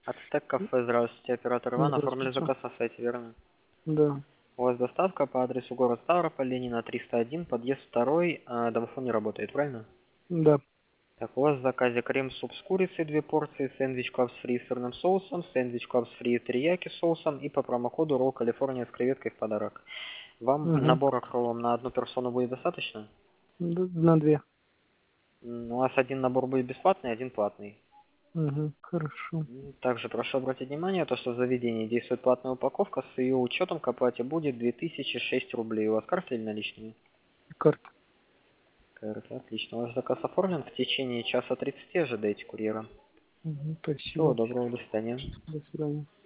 Ацтек кафе, здравствуйте, оператор Иван, оформили Здравствуйте. заказ на сайте, верно? Да. У вас доставка по адресу город Ставрополь, Ленина 301, подъезд 2, домофон не работает, правильно? Да. Так, у вас в заказе крем-суп с курицей 2 порции, сэндвич капс фри с сырным соусом, сэндвич капс фри терияки с соусом и по промокоду ролл Калифорния с креветкой в подарок. Вам Угу. набора кролом на одну персону будет достаточно? На 2. У вас один набор будет бесплатный, один платный. Угу. Хорошо. Также прошу обратить внимание, то, что в заведении действует платная упаковка, с ее учетом к оплате будет 2006 рублей. У вас карта или наличные? Карта. Карта, отлично. Ваш заказ оформлен. В течение часа 30 ожидайте курьера. Угу. Всего Спасибо. доброго, до свидания. До свидания.